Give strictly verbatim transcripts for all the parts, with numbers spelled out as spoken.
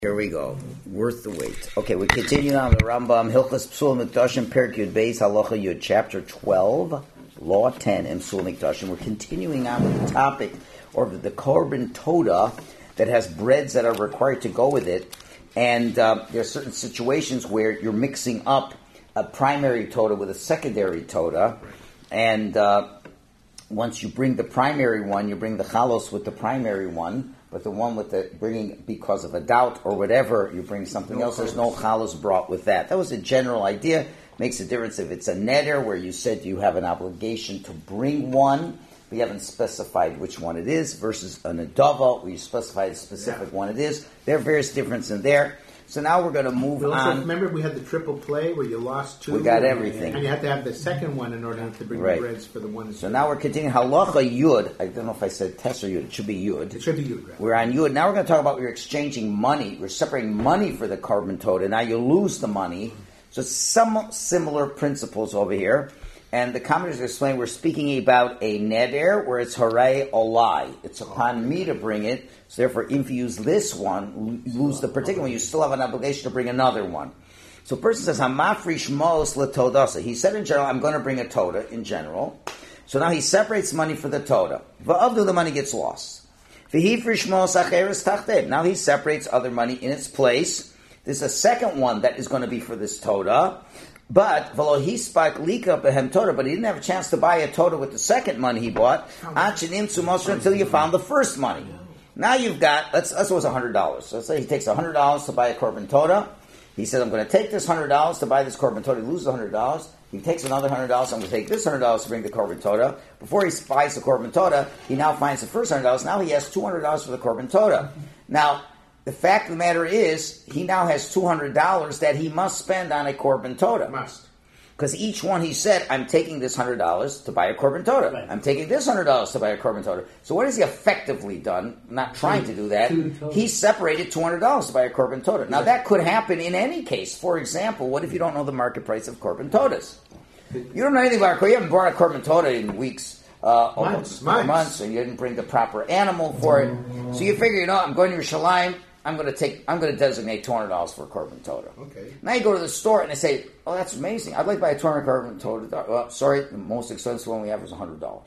Here we go. Worth the wait. Okay, we continue on the Rambam, Hilchos Psul Mikdashim, Perek Yud Beis, Halacha Yud, Chapter twelve, Law ten, and Psul Mikdashim. We're continuing on with the topic of the Korban Toda that has breads that are required to go with it. And uh, there are certain situations where you're mixing up a primary Toda with a secondary Toda. And uh, once you bring the primary one, you bring the chalos with the primary one. But the one with the bringing, because of a doubt or whatever, you bring something no else. There's no chalos brought with that. That was a general idea. Makes a difference if it's a neder, where you said you have an obligation to bring one, but you haven't specified which one it is, versus a nedava, where you specify the specific yeah. one it is. There are various differences in there. So now we're going to move also, on. Remember we had the triple play where you lost two. We got everything. And you have to have the second one in order to bring right. the breads for the one. So now we're continuing. Halacha Yud. I don't know if I said Tes or Yud. It should be Yud. It should be Yud. Right? We're on Yud. Now we're going to talk about you're exchanging money. We're separating money for the Korban Toda. Now you lose the money. So some similar principles over here. And the commentators explain we're speaking about a neder where it's haray olai. It's upon me to bring it. So therefore, if you use this one, lose the particular one, you still have an obligation to bring another one. So a person says, Hamafrish mos letodasa. He said in general, I'm going to bring a toda in general. So now he separates money for the toda. Va'avdu, the money gets lost. V'hifrish mos acheres tachteb. Now he separates other money in its place. There's a second one that is going to be for this toda. But v'lo hispak lika behem toda, but he didn't have a chance to buy a toda with the second money he bought. Achinim sumosra until you found the first money. Now you've got, let's let's say it was a hundred dollars. So let's say he takes a hundred dollars to buy a korban toda. He says, I'm going to take this hundred dollars to buy this korban toda. He loses a hundred dollars. He takes another hundred dollars. I'm going to take this hundred dollars to bring the korban toda. Before he buys the korban toda, he now finds the first hundred dollars. Now he has two hundred dollars for the korban toda. Now the fact of the matter is, he now has two hundred dollars that he must spend on a korban toda. Must. Because each one he said, I'm taking this one hundred dollars to buy a korban toda. Right. I'm taking this one hundred dollars to buy a korban toda. So what has he effectively done? Not trying to do that. He separated two hundred dollars to buy a korban toda. Now that could happen in any case. For example, what if you don't know the market price of korban todas? You don't know anything about it. You haven't bought a korban toda in weeks. Uh, months, months. months, and you didn't bring the proper animal for it. So you figure, you know, I'm going to Yerushalayim. I'm going to take. I'm going to designate two hundred dollars for a korban toda. Okay. Now you go to the store and they say, "Oh, that's amazing! I'd like to buy a two hundred korban toda." Well, sorry, the most expensive one we have is a hundred dollars.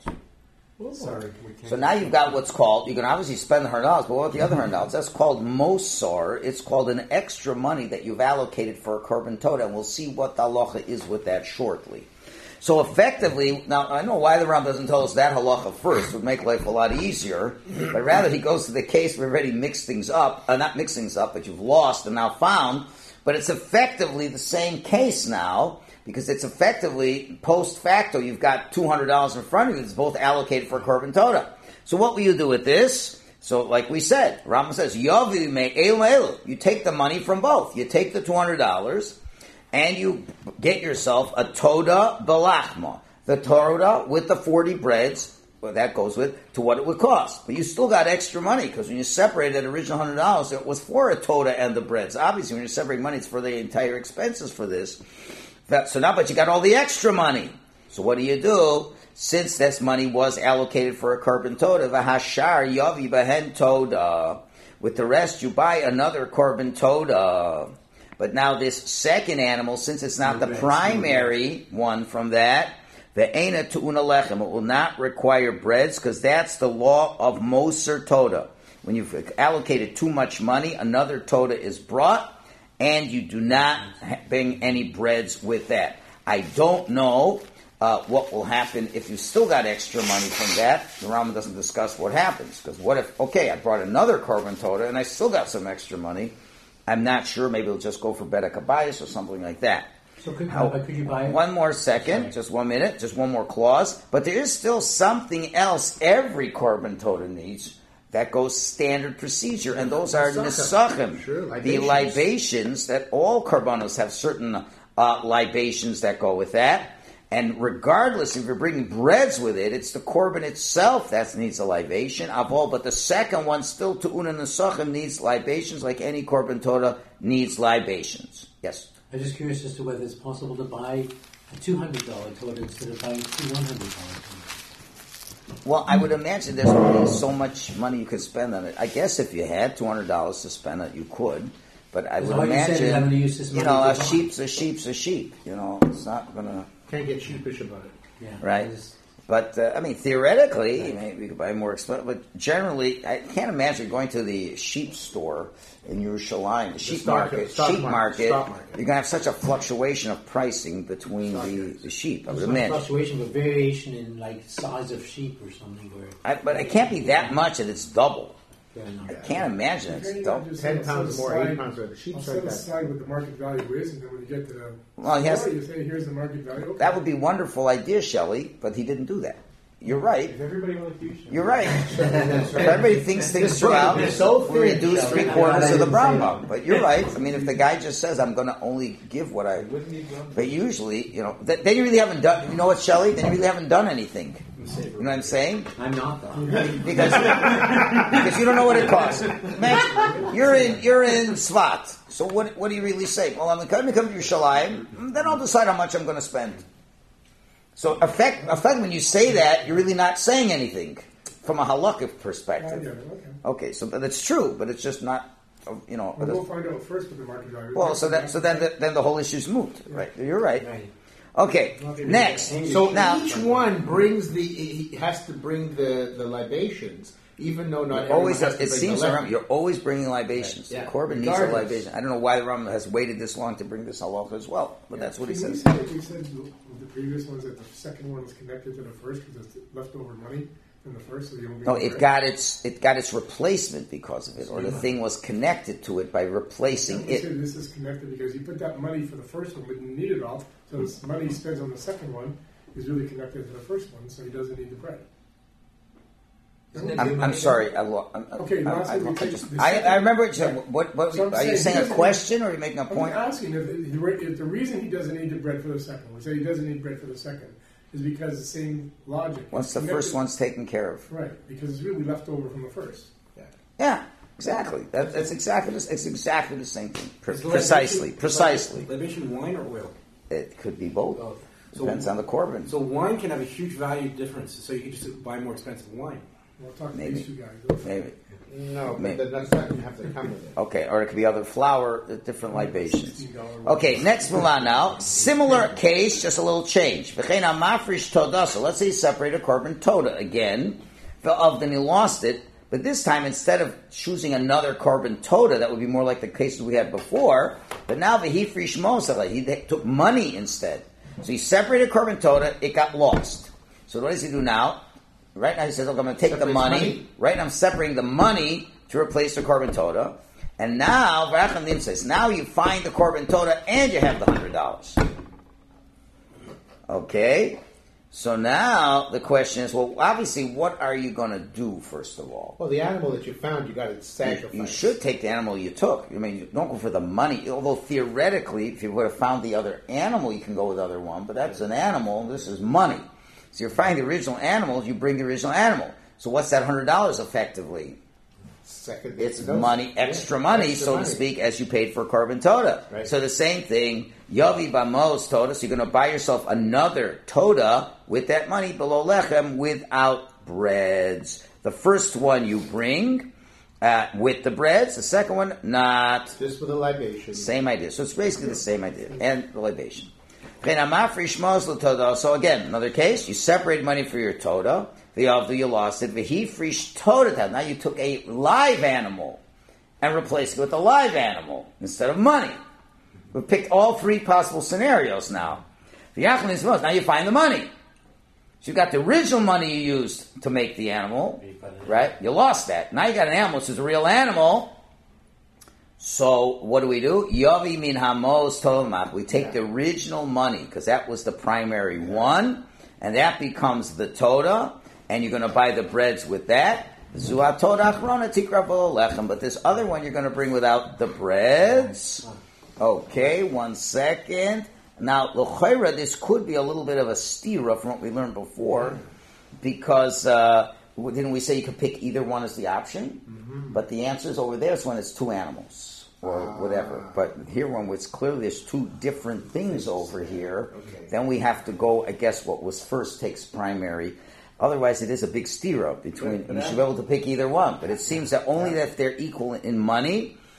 Sorry. So now you've got what's called. You can obviously spend the hundred dollars, but what about the other hundred dollars? That's called mosar. It's called an extra money that you've allocated for a korban toda, and we'll see what the halacha is with that shortly. So effectively, now I know why the Ram doesn't tell us that halacha first. It would make life a lot easier. But rather he goes to the case where we've already mixed things up. Uh, not mixed things up, but you've lost and now found. But it's effectively the same case now, because it's effectively post facto. You've got two hundred dollars in front of you. It's both allocated for korban toda. So what will you do with this? So like we said, Rambam says, Yavi me elu elu. You take the money from both. You take the two hundred dollars. And you get yourself a toda belachma. The toda with the forty breads, well, that goes with, to what it would cost. But you still got extra money, because when you separated that original one hundred dollars, it was for a toda and the breads. Obviously, when you're separating money, it's for the entire expenses for this. That, so now, but you got all the extra money. So what do you do? Since this money was allocated for a korban toda, v'hashar yavi behen toda. With the rest, you buy another korban toda. But now this second animal, since it's not the primary one from that, the eina tu'una lechem, it will not require breads, because that's the law of moser toda. When you've allocated too much money, another toda is brought, and you do not bring any breads with that. I don't know uh, what will happen if you still got extra money from that. The Rambam doesn't discuss what happens, because what if, okay, I brought another korban toda, and I still got some extra money. I'm not sure. Maybe it'll just go for Beda Kabayis or something like that. So could, How, uh, could you buy it? One more second, Sorry. just one minute, just one more clause. But there is still something else every korban toda needs that goes standard procedure, and those are nisachim, sure, libations. The libations that all korbanos have certain uh, libations that go with that. And regardless if you're bringing breads with it, it's the korban itself that needs a libation. Avol, but the second one, still tu'una nesachim, needs libations, like any korban toda needs libations. Yes? I'm just curious as to whether it's possible to buy a two hundred dollars toda instead of buying two one hundred dollars todas. Well, I would imagine there's only so much money you could spend on it. I guess if you had two hundred dollars to spend on it, you could. but I Because would all you said is I'm imagine, gonna use this you money know, to a buy. sheep's a sheep's a sheep. You know, it's not going to, Can't get sheepish about it. Yeah. right? It's- But uh, I mean, theoretically, maybe we could buy more expensive. But generally, I can't imagine going to the sheep store in Yerushalayim, the sheep stock- market, stock sheep market, market. stock market. You're going to have such a fluctuation of pricing between the, the sheep. I would There's not imagine. fluctuation, but variation in like size of sheep or something. Where I, but it can't be that much that it's double. yeah, no. I can't imagine it's Maybe double. just Ten set pounds more, aside- eight pounds more. The I'll sheep's set like that. aside what the market value is, and then when you get to the Well, he has- store, you say, "Here's the market value." Okay. That would be a wonderful idea, Shelley, but he didn't do that. You're right. If everybody like you should. You're right. If everybody thinks things through out, They're so we thin, reduce Shelley. three quarters of the I brown didn't say bug. But you're right. I mean, if the guy just says, I'm going to only give what I... Wouldn't need one. But usually, you know, th- then you really haven't done... You know what, Shelley? Then you really haven't done anything. You know what I'm saying? I'm not though. Because because you don't know what it costs. Man, you're in you're in Svat. So what what do you really say? Well, I'm going to come to Yerushalayim, then I'll decide how much I'm going to spend. So, effect, effect when you say that, you're really not saying anything from a halakhic I get perspective. it, okay. Okay, so but it's true, but it's just not, uh, you know. Well, we'll find out first what the market value is. Well, so that so then the, then the whole issue's moved, right? You're right. Right. Okay, next. So now, each one brings the he has to bring the, the libations, even though not You're always, everyone has to it bring seems the like left. you're always bringing libations. Right, yeah. The Korban needs a Regardless. libation. I don't know why the Rambam has waited this long to bring this halacha as well, but that's what he Can we says. say, if we said with the previous ones that the second one was connected to the first because it's leftover money from the first, so you won't be. No, it got its it got its replacement because of it, or the thing was connected to it by replacing We said it. this is connected because you put that money for the first one, but you need it all. So this money he spends on the second one is really connected to the first one, so he doesn't need the bread. Isn't it I'm, new I'm money? sorry. I, lo- I'm, Okay, I, now I, so I, we I take just the I, second- I remember. What, you said. what, what So I'm are you saying saying? he A doesn't- question, or are you making a I'm point? asking if, the- if the reason he doesn't need the bread for the second, we say he doesn't need bread for the second, is because the same logic. Once the Connected- first one's taken care of. Right, because it's really left over from the first. Yeah, exactly. That, that's exactly the, it's exactly the same thing. Pre- Is the precisely, libation- precisely. Libation wine or oil? It could be both. Both. So- Depends on the Korban. So wine can have a huge value difference. So you can just buy more expensive wine. We'll talk to Maybe. these two guys. Maybe. No, Maybe. but that's not going to have to come with it. Okay, or it could be other flour, uh, different libations. Okay, next move on now. Similar case, just a little change. V'chein mafrish toda. So let's say you separated Korban Toda again. Of then he lost it, but this time instead of choosing another Korban Toda, that would be more like the cases we had before. But now the hifrish mosala, he took money instead. So he separated Korban Toda, it got lost. So what does he do now? Right now he says, "Look, I'm going to take the Separates money. money. Right now I'm separating the money to replace the Korban Toda. And now, V'achamdim says, now you find the Korban Toda and you have the hundred dollars. Okay? So now the question is, well, obviously, what are you going to do, first of all? Well, the animal that you found, you got to sacrifice. You should take the animal you took. I mean, you don't go for the money. Although theoretically, if you would have found the other animal, you can go with the other one. But that's an animal. This is money. So you're finding the original animal. You bring the original animal. So what's that hundred dollars effectively? Second, It's those- money, extra yeah, money, extra so money. to speak, as you paid for Korban Toda. Right. So the same thing, Yavi Bamos Toda. So you're going to buy yourself another Toda with that money below Lechem without breads. The first one you bring uh, with the breads. The second one not. Just with a libation. Same idea. So it's basically the same idea. And the libation. So again, another case, you separate money for your Toda. V'yavdu, you lost it. V'hi frish Toda. Now you took a live animal and replaced it with a live animal instead of money. We picked all three possible scenarios now. V'yachlin is most. Now you find the money. So you got the original money you used to make the animal, right? You lost that. Now you got an animal, which is a real animal. So what do we do? Yavi min hamos tolmach. We take the original money because that was the primary one, and that becomes the toda, and you're going to buy the breads with that. Zuat toda achrona tikra v'lo lechem. But this other one you're going to bring without the breads. Okay, one second. Now, l'chayra, this could be a little bit of a stira from what we learned before, because uh, didn't we say you could pick either one as the option? Mm-hmm. But the answer is over there is when it's two animals or Ah. whatever. But here, when it's clearly there's two different things over here, Okay. then we have to go. I guess what was first takes primary. Otherwise, it is a big stira between. But- but you should I- be able to pick either one. But it seems that only that if they're equal in money.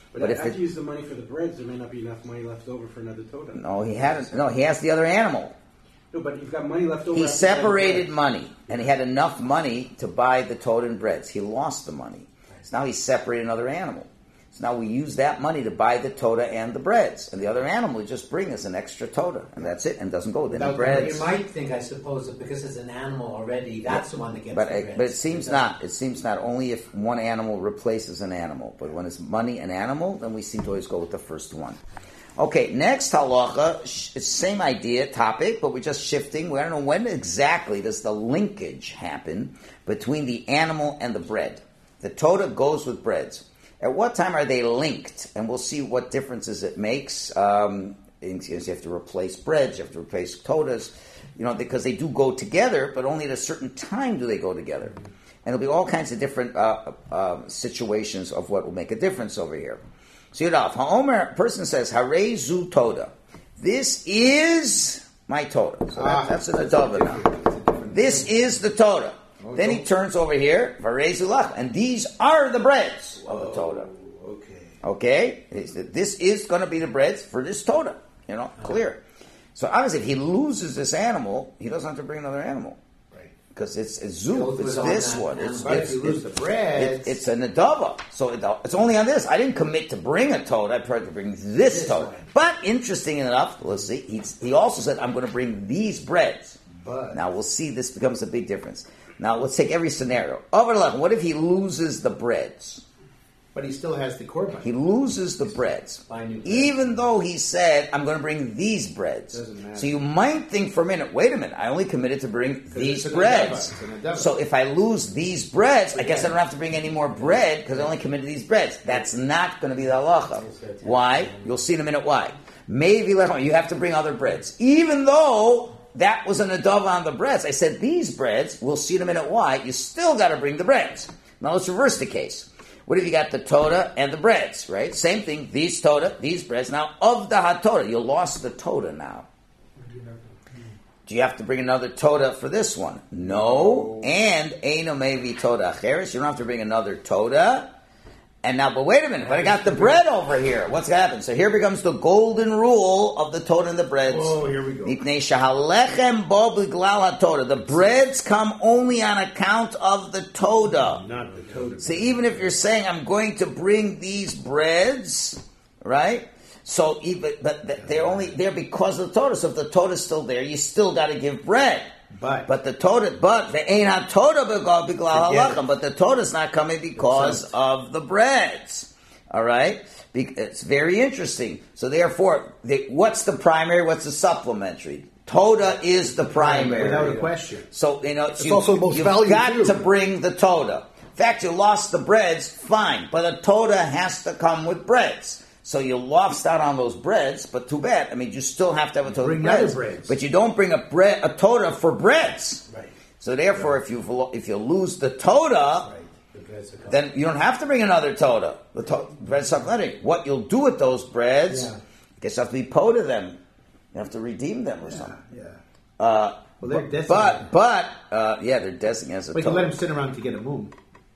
But, But if after it- you use the money for the breads, there may not be enough money left over for another Toda. No, he hadn't. No, he has the other animal. No, but you've got money left over. He after you buy the separated bread. money, and he had enough money to buy the Toda and breads. He lost the money. So now he separated another animal. So now we use that money to buy the Toda and the breads. And the other animal we just bring us an extra Toda. And that's it, and doesn't go with any Without the breads. You might think, I suppose, that because it's an animal already, that's the one that gets But, the it, bread. but it seems not. It seems not only if one animal replaces an animal. But when it's money and animal, then we seem to always go with the first one. Okay, next halacha, sh- it's same idea, topic, but we're just shifting. We don't know when exactly does the linkage happen between the animal and the bread. The Toda goes with breads. At what time are they linked? And we'll see what differences it makes. Um, you have to replace breads, you have to replace Todas, you know, because they do go together, but only at a certain time do they go together. And there'll be all kinds of different uh, uh, situations of what will make a difference over here. So Yudaf, Ha'omer, person says, Hare zu Toda. This is my Toda. So that, Ah, that's an that's Adava different. now. It's a different- This is the Toda. Then he turns over here, Hare zu Lach, and these are the breads of the Toda. Okay. Okay? He said, this is going to be the breads for this Toda. You know, clear. So obviously, if he loses this animal, he doesn't have to bring another animal. Right. Because it's a Goes zuf, with it's on this that one. animal. It's, But it's, if you lose it's- the bread, it- it's an adava. So it, it's only on this. I didn't commit to bring a toad. I tried to bring this, This toad. one. But interesting enough, let's see, he's, he also said, I'm going to bring these breads. But- Now we'll see this becomes a big difference. Now let's take every scenario. Over eleven, what if he loses the breads? but he still has the korban. He loses the breads. Buy new bread. Even though he said, I'm going to bring these breads. Doesn't matter. So you might think for a minute, wait a minute, I only committed to bring these it's an breads. adava. It's an adava. So if I lose these breads, I guess I don't have to bring any more bread because I only committed these breads. That's not going to be the halacha. Why? You'll see in a minute why. Maybe you have to bring other breads. Even though that was an adava on the breads. I said these breads, we'll see in a minute why, you still got to bring the breads. Now let's reverse the case. What if you got the Toda and the breads, right? Same thing, these Toda, these breads. Now, of the HaToda, you lost the Toda now. Do you have to bring another Toda for this one? No. And Eino Mevi Toda Acheres, you don't have to bring another Toda. And now, but wait a minute, but I got the bread over here. What's going to happen? So here becomes the golden rule of the Toda and the breads. Oh, here we go. Mipnei shahalechem bo b'glal HaToda. The breads come only on account of the Toda. Not the totem. So even if you're saying I'm going to bring these breads, right? So even but they're only there because of the Torah. So if the Torah is still there, you still got to give bread. But- but the Torah, but the ain't not Torah b'gal b'glal Forget halachem. it. But the Torah is not coming because of the breads. All right, Be- it's very interesting. So therefore, the, what's the primary? What's the supplementary? Toda is the primary, Without a question. So you know, you, also the most you've valued got too. to bring the Toda. In fact, you lost the breads, fine, but a Toda has to come with breads. So you lost out on those breads, but too bad. I mean, you still have to have a Toda Bring breads, other breads. but you don't bring a bread a Toda for breads. Right. So therefore, if you if you lose the Toda, Right. The breads are gone. then you don't have to bring another Toda. The to- bread's supplementary. What you'll do with those breads, Yeah. I guess you have to be Poda them. You have to redeem them or something. Yeah. Uh, Well, they're but designated. but uh, yeah, they're designated as a We can let Toda. him sit around to get a moon.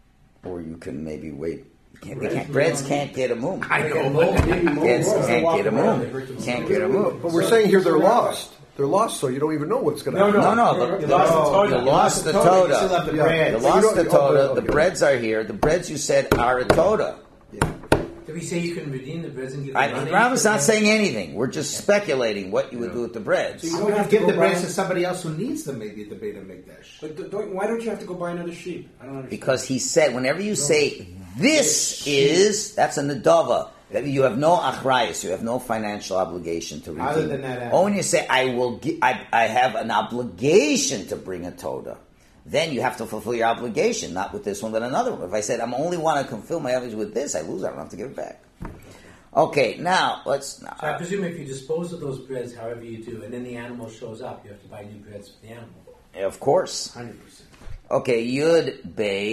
Or you can maybe wait. You can't, they can't, breads can't get a moon. I know. Breads can't get a moon. Can't get a moon. But we're saying here they're lost. They're lost, so you don't even know what's going to happen. No, no, the, You the, lost the Toda. you lost the You still Toda. have the Yeah. bread. You So you lost don't- the oh, Toda. okay, The okay. breads are here. The breads you said are a Toda. Did we say you can redeem the breads and give the I, money? Rambam's for not the- saying anything. We're just speculating what you would do with the breads. You I don't would have to give go the breads buy- to somebody else who needs them, maybe at the Beit HaMikdash. But don't, why don't you have to go buy another sheep? I don't understand. Because he said, whenever you say this is, that's a nadava. That you have no achrayus, you have no financial obligation to redeem. Other than that, Or when you say, I will, gi- I, I have an obligation to bring a toda, then you have to fulfill your obligation, not with this one, but another one. If I said, I only want to fulfill my obligation with this, I lose, I don't have to give it back. Okay, now, let's, now, So I presume if you dispose of those breads, however you do, and then the animal shows up, you have to buy new breads for the animal. of course. one hundred percent. Okay, Yud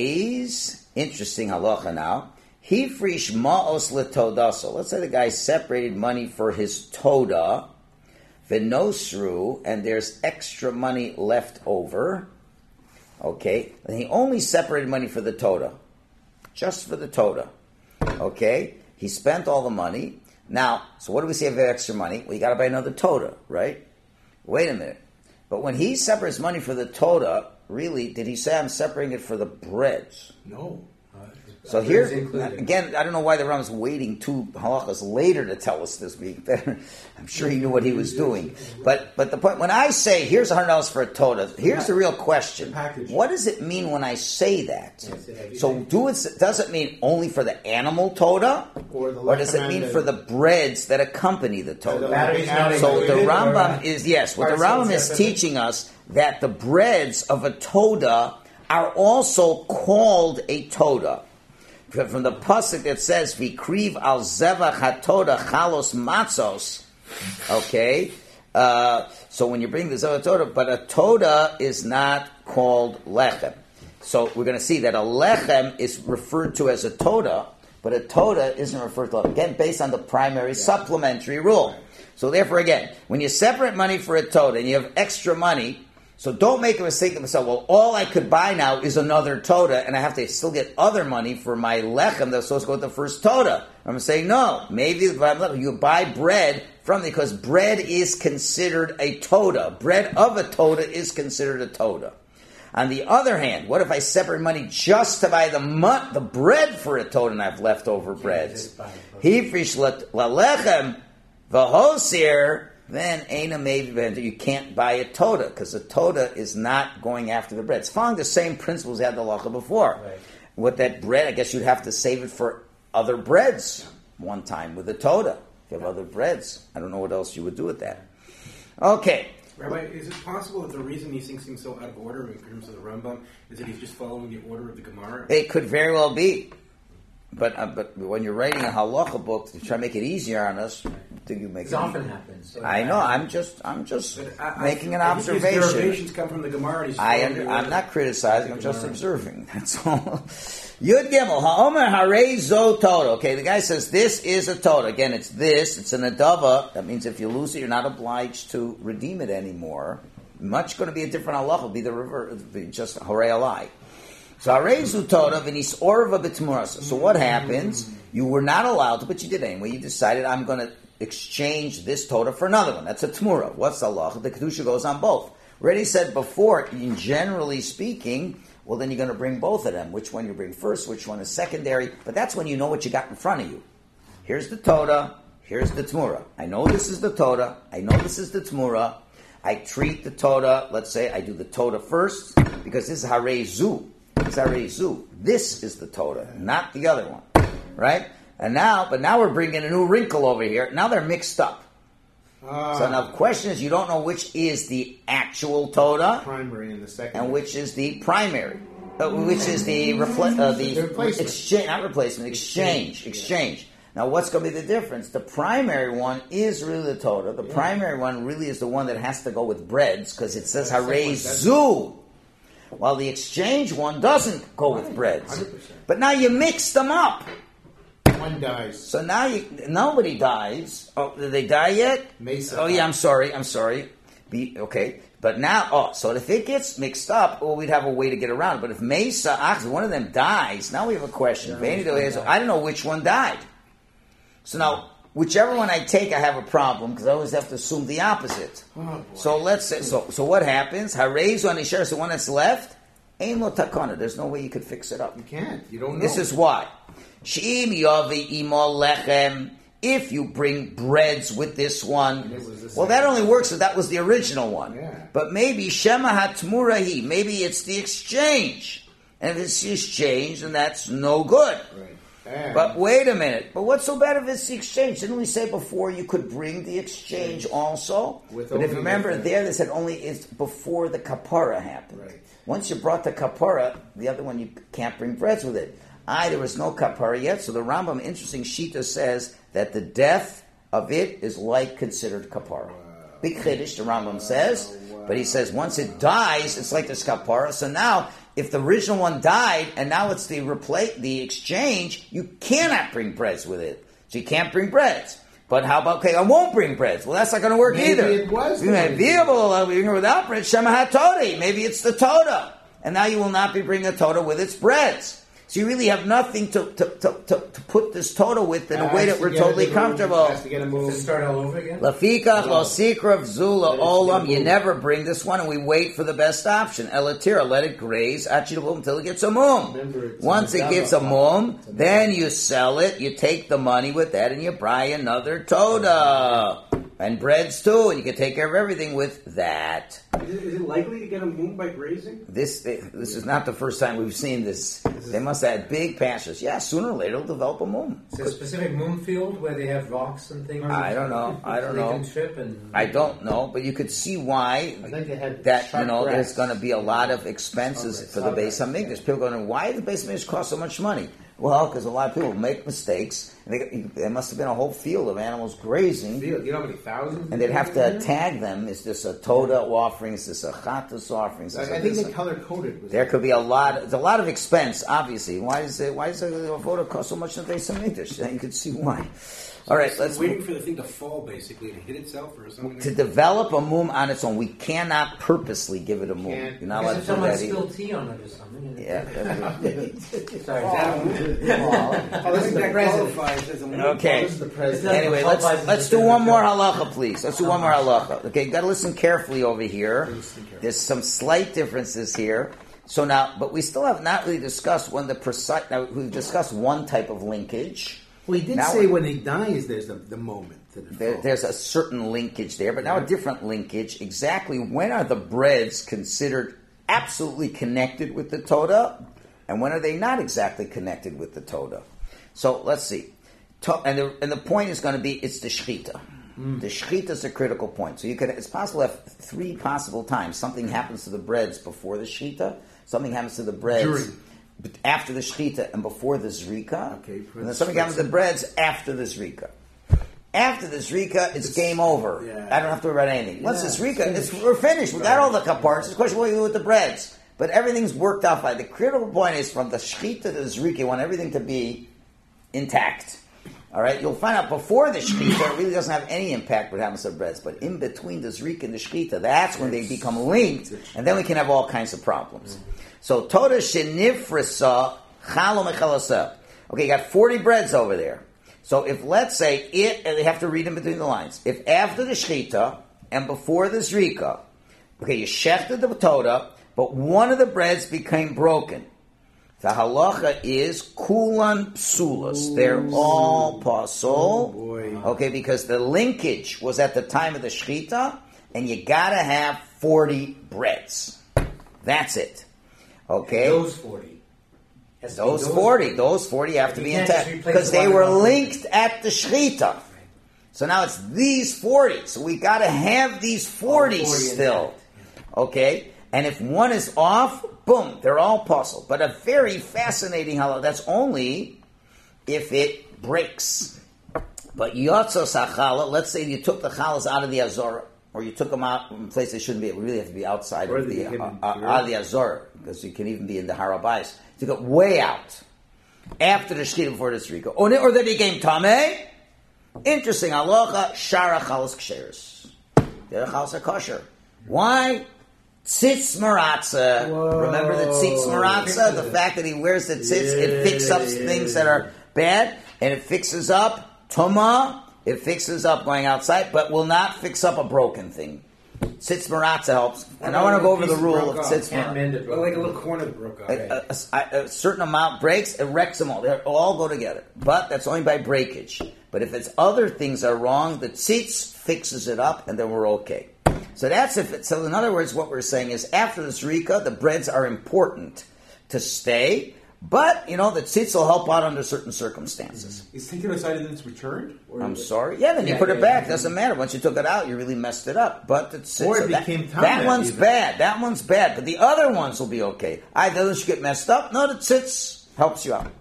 Beis. Interesting halacha now. Hifrish ma'os letodaso. Let's say the guy separated money for his toda, v'nosru, and there's extra money left over. Okay, and he only separated money for the toda, just for the toda. Okay, He spent all the money. Now, so what do we say of extra money? Well, you got to buy another Toda, right? Wait a minute. But when he separates money for the Toda, really, did he say I'm separating it for the breads? No. So here, again, I don't know why the Ram is waiting two halachas later to tell us this. I'm sure he knew what he was doing. But but the point, when I say, here's one hundred dollars for a Toda, here's the real question. What does it mean when I say that? So do it, does it mean only for the animal Toda? Or, or does it mean for the breads that accompany the Toda? So the Rambam is, yes, what the Rambam is teaching us, that the breads of a Toda are also called a Toda. From the pasuk it says, "Vikriv al zevach hatoda chalos matzos." Okay, uh, so when you bring the zevach toda, but a toda is not called lechem. So we're going to see that a lechem is referred to as a toda, but a toda isn't referred to again based on the primary yeah. supplementary rule. So therefore, again, when you separate money for a toda and you have extra money. So don't make a mistake of myself. Well, all I could buy now is another Toda, and I have to still get other money for my lechem that's supposed to go with the first Toda. I'm saying no. Maybe you buy bread from me because bread is considered a Toda. Bread of a Toda is considered a Toda. On the other hand, what if I separate money just to buy the mu- the bread for a Toda and I have leftover breads? Hifrish lechem v'hosir. Then Eina maybe you can't buy a Toda because a Toda is not going after the bread. It's following the same principles as had the halacha before. Right. With that bread, I guess you'd have to save it for other breads one time with a Toda. If you have other breads, I don't know what else you would do with that. Okay. Rabbi, is it possible that the reason these things seem so out of order in terms of the Rambam is that he's just following the order of the Gemara? It could very well be. But uh, but when you're writing a halacha book to try to make it easier on us, do you make it? It often happens. So I know. I'm just I'm just I, making an I observation. His derivations come from the Gemara. I am, I'm not criticizing. I'm just observing. That's all. Yud Gimel Haomer Harei Zo Toda. Okay, the guy says this is a Toda. Again, it's this. It's an adava. That means if you lose it, you're not obliged to redeem it anymore. Much going to be a different halacha. It'll be the reverse. Just Harei Alai. So Arezu Toda v'nis orva b'tmurasa. So what happens? You were not allowed to, but you did anyway. You decided I'm going to exchange this Toda for another one. That's a tmura. What's the law? The kedusha goes on both. Already said before. In generally speaking, well then you're going to bring both of them. Which one you bring first? Which one is secondary? But that's when you know what you got in front of you. Here's the Toda. Here's the tmura. I know this is the Toda. I know this is the tmura. I treat the Toda. Let's say I do the Toda first because this is Harezu. This is the Toda, not the other one, right? And now, but now we're bringing a new wrinkle over here. Now they're mixed up. Uh, so now the question is, you don't know which is the actual Toda, primary and the second, and which is the primary, uh, which is the refle- uh, the, the replacement. exchange, not replacement, exchange, exchange. Now, what's going to be the difference? The primary one is really the Toda. The yeah. primary one really is the one that has to go with breads because it says Harezu. While the exchange one doesn't go right, with breads. one hundred percent. But now you mix them up. One dies. So now you, nobody dies. Oh, did they die yet? Mesa. Oh yeah, I'm sorry, I'm sorry. Be, okay. But now, oh, so if it gets mixed up, well, we'd have a way to get around it. But if Mesa, one of them dies, now we have a question. Yeah, I don't know which one died. So now, whichever one I take, I have a problem because I always have to assume the opposite. Oh, so let's say, so so what happens? Harezu and Isher is the one that's left. Ein lo takana. There's no way you could fix it up. You can't. You don't know. This is why. She'im yavi imo lechem. If you bring breads with this one, well, that only works if that was the original one. Yeah. But maybe shema hatmurahi. Maybe it's the exchange, and if it's the exchange, then that's no good. Right. And but wait a minute. But what's so bad if it's the exchange? Didn't we say before you could bring the exchange also? With but if you remember there, they said only it's before the kapara happened. Right. Once you brought the kapara, the other one you can't bring breads with it. I, there was no kapara yet, so the Rambam, interesting Shita, says that the death of it is like considered kapara. Wow. Big Chiddush, the Rambam wow. says, wow. but he says once it dies, it's like this kapara. So now, if the original one died, and now it's the replace, the exchange, you cannot bring breads with it. So you can't bring breads. But how about, okay, I won't bring breads. Well, that's not going to work Maybe either. It was you may be able to bring without bread. Shema HaTodi. Maybe it's the Toda. And now you will not be bringing a Toda with its breads. So you really have nothing to, to, to, to, to put this total with in a way Has that to we're get a totally move, comfortable. Has to get a To move. start all over again? Lafikach lo sikrav zula olam. You move. never bring this one, and we wait for the best option. Elatira, let it graze achidavum until it gets a mum. Remember, it's Once a it gets a Medava. mum, It's a then you sell it. You take the money with that, and you buy another toda and breads too, and you can take care of everything with that. Is it, is it likely to get a moon by grazing? This this is not the first time we've seen this. They must have had big pastures. Yeah, sooner or later it'll develop a moon. Is there a specific moon field where they have rocks and things? I don't know. I don't so know. They can trip and I don't know, but you could see why I think they had that you sharp know grass. there's going to be a lot of expenses for the Beis Hamikdash. People going, why the Beis Hamikdash cost so much money? Well, because a lot of people make mistakes. And they, there must have been a whole field of animals grazing, Field, you know how many thousands? and they'd have to tag them. Is this a Toda offering? Is this a Chatas offering? Is I, this I a think this? they color coded. There could be a lot. It's a lot of expense, obviously. Why is it? Why does a photo cost so much in the Beis Hamikdash? You could see why. All right, It's let's waiting for the thing to fall, basically, to hit itself or something. to develop a mum on its own. We cannot purposely give it a mum. Can't. You're not Because allowed if to do someone that either. spilled tea on it or something. and it- Yeah. that's- Sorry. Oh, I think that qualifies as a moon. Okay. This is the president. Anyway, let's let's do one more halacha, please. Let's do one more halacha. Okay, you got to listen carefully over here. There's some slight differences here. So now, but we still have not really discussed when the precise. Now we've discussed one type of linkage. Well, he did Now say we- when he dies, there's the, the moment. That it There, falls. there's a certain linkage there, but now a different linkage. Exactly when are the breads considered absolutely connected with the Toda, and when are they not exactly connected with the Toda? So let's see. To, and, the, and the point is going to be it's the Shechita. The Shechita is a critical point. So you could, it's possible to have three possible times. Something happens to the breads before the Shechita, something happens to the breads During. after the Shechita and before the Zrika, Okay, for and then the something happens to the breads after the Zrika. After the Zrika, it's, game over. yeah. I don't have to worry about anything. Once Yeah, the Zrika, it's it's, we're finished. We got all the parts. It's a question what you do with the breads. But everything's worked out fine. The critical point is from the Shechita to the Zrika, you want everything to be intact. All right? You'll find out before the Shechita, it really doesn't have any impact what happens to the breads. But in between the Zrika and the Shechita, that's when they become linked, and then we can have all kinds of problems. So, Toda Shenifrisa Chalo Mechalasa. Okay, you got forty breads over there. So if, let's say, it, and they have to read in between the lines, if after the Shechita and before the Zrika, okay, you shechted the Toda, but one of the breads became broken. The halacha is kulan psulas. They're all pasol. boy. Okay, because the linkage was at the time of the Shechita, and you gotta have forty breads. That's it. Okay? Those forty. Has to be Those forty, those forty have to You be can't intact just replace because the they one were and one. linked at the shechita. So now it's these forty. So we got to have these forty, forty still, intact. okay? And if one is off, boom, they're all puzzle. But a very fascinating halal. That's only if it breaks. But yotzos hachala. Let's say you took the chalas out of the azora, or you took them out in a place they shouldn't be. We really have to be outside Or of the the hidden uh, uh, interior. out of the azora, because you can even be in the harabais. To go way out after the shechita before the zrika, or, or they became tameh. Interesting halacha. Shara chalas ksheres. Their chalas are kosher. Why? Tzitz maratza. Whoa. Remember the tzitz maratza? The fact that he wears the tzitz, it fixes up Yeah, things yeah, that are bad, and it fixes up tuma. It fixes up going outside, but will not fix up a broken thing. Tzitz maratza helps. And I want to go over the Piece rule of broke off. tzitz Can't maratza. mend it. Well, like a little corner that broke off. A, a- a certain amount breaks, it wrecks them all. They all go together. But that's only by breakage. But if it's other things are wrong, the tzitz fixes it up, and then we're okay. So that's if it, so in other words, what we're saying is after the zrika, the breads are important to stay, but, you know, the tzitz will help out under certain circumstances. Is taken aside and then it's returned? Or I'm sorry. Yeah, then you Yeah, put it yeah, back. yeah. Doesn't matter. Once you took it out, you really messed it up. But it's, Or it's- it that, became that tameh one's even. bad. That one's bad. But the other ones will be okay. Either those get messed up. No, the tzitz helps you out.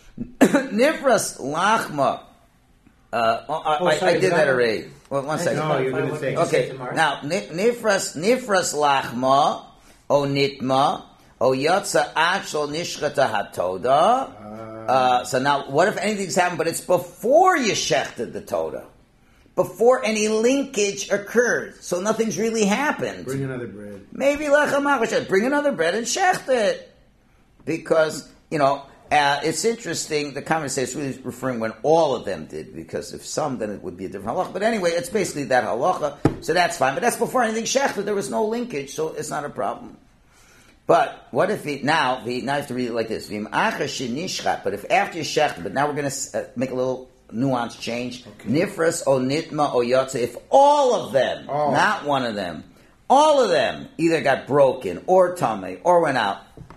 Nifras lachma. Uh, oh, I, Oh, I- sorry, I did did that I- already. Well, one second. No, you're gonna say- Okay, now ni- nifras nifras lachma o nitma o yotza achol nishchata hatoda. Uh, so now, what if anything's happened, but it's before you shechted the toda, before any linkage occurred, so nothing's really happened. Bring another bread. Maybe lechem achoshet, bring another bread and shecht it, because you know. Uh, it's interesting, the conversation is really referring when all of them did, because if some, then it would be a different halacha. But anyway, it's basically that halacha, so that's fine. But that's before anything shechted. There was no linkage, so it's not a problem. But what if he, now, he, now you have to read it like this. But if after you shechted, but now we're going to uh, make a little nuance change. Okay. Nifras o nitma o yotze, if all of them, oh. not one of them, all of them either got broken or tummy or went out.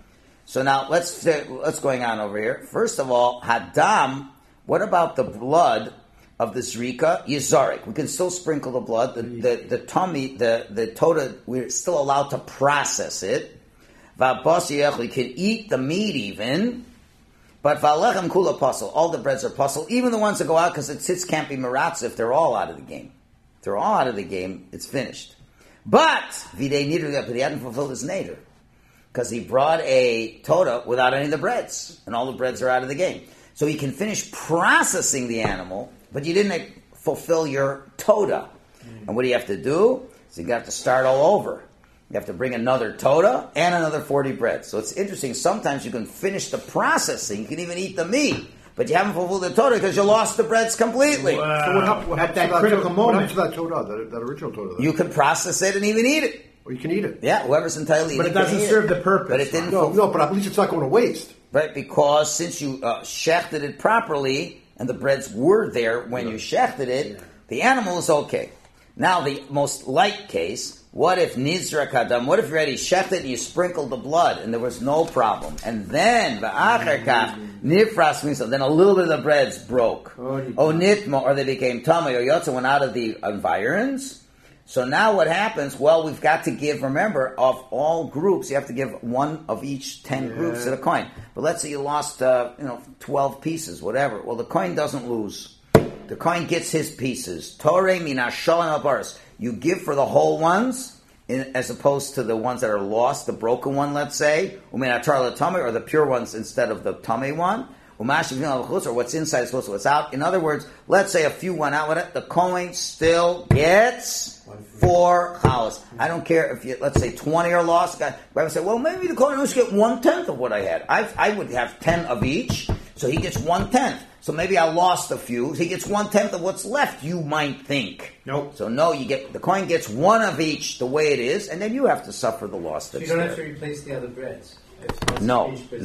So now let's what's going on over here. First of all, hadam. What about the blood of the zrika? Yizarik. We can still sprinkle the blood. The the, the tummy, the the tota. We're still allowed to process it. Va'basiyach. We can eat the meat even. But va'lechem kula puzzle. All the breads are puzzle. Even the ones that go out because the tzitz can't be meratz if they're all out of the game. If they're all out of the game, it's finished. But v'dei nidru, but he hadn't fulfilled his nader. Because he brought a tota without any of the breads, and all the breads are out of the game. So he can finish processing the animal, but you didn't fulfill your tota. Mm. And what do you have to do? So you have to start all over. You have to bring another tota and another forty breads. So it's interesting. Sometimes you can finish the processing. You can even eat the meat, but you haven't fulfilled the tota because you lost the breads completely. Wow. So what happened, what At happened that to that critical tota, moment. What happened to that tota, that, that original tota? Then? You can process it and even eat it. Or you can eat it. Yeah, whoever's entitled to eat But it it doesn't can eat serve it. the purpose. But it didn't. No, fulfill- no, but at least it's not going to waste. Right, because since you uh, shechted it properly, and the breads were there when yeah. you shechted it, yeah. the animal is okay. Now, the most light case, what if nizrak adam, what if you already shechted and you sprinkled the blood, and there was no problem? And then, v'achar kach, nifras means, then a little bit of the breads broke. O nitma, or they became tummy, or yotza went out of the environs. So now what happens? Well, we've got to give, remember, of all groups, you have to give one of each ten yeah. groups to the coin. But let's say you lost, uh, you know, twelve pieces, whatever. Well, the coin doesn't lose. The coin gets his pieces. Toreh mina shalom albaris. You give for the whole ones, in, as opposed to the ones that are lost, the broken one, let's say, umina tar latame, or the pure ones instead of the tame one. Or what's inside is supposed to what's out. In other words, let's say a few went out with it, the coin still gets four challahs. I don't care if you, let's say twenty are lost. I would say, well, maybe the coin must get one tenth of what I had. I, I would have ten of each, so he gets one tenth. So maybe I lost a few. He gets one tenth of what's left. You might think. Nope. So no, you get the coin gets one of each the way it is, and then you have to suffer the loss. So That's you don't there. have to replace the other breads. If No.